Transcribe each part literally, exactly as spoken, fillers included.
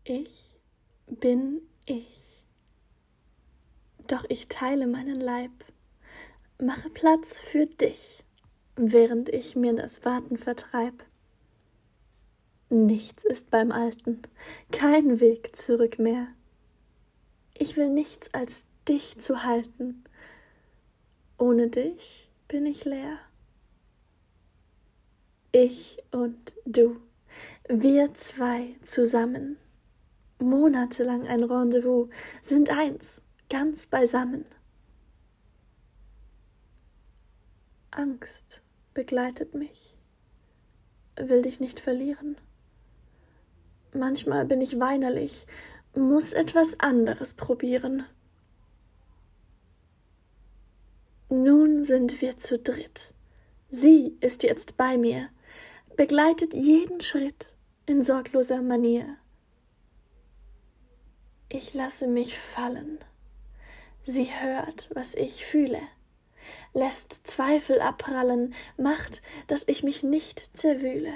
Ich bin ich. Doch ich teile meinen Leib, mache Platz für dich, während ich mir das Warten vertreib. Nichts ist beim Alten, kein Weg zurück mehr. Ich will nichts als dich zu halten. Ohne dich bin ich leer. Ich und du, wir zwei zusammen, monatelang ein Rendezvous, sind eins, ganz beisammen. Angst begleitet mich, will dich nicht verlieren. Manchmal bin ich weinerlich, muss etwas anderes probieren. Nun sind wir zu dritt. Sie ist jetzt bei mir, begleitet jeden Schritt in sorgloser Manier. Ich lasse mich fallen. Sie hört, was ich fühle, lässt Zweifel abprallen, macht, dass ich mich nicht zerwühle.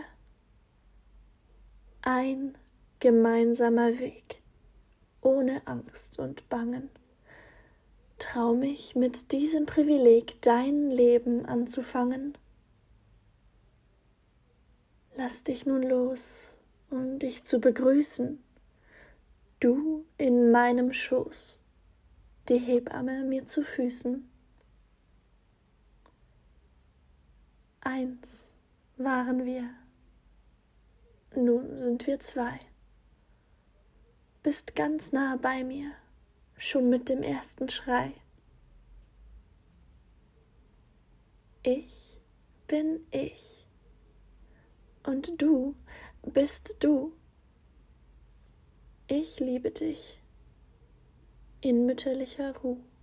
Ein gemeinsamer Weg, ohne Angst und Bangen. Trau mich mit diesem Privileg dein Leben anzufangen. Lass dich nun los, um dich zu begrüßen. Du in meinem Schoß, die Hebamme mir zu Füßen. Eins waren wir, nun sind wir zwei. Bist ganz nah bei mir, schon mit dem ersten Schrei. Ich bin ich und du bist du. Ich liebe dich in mütterlicher Ruh.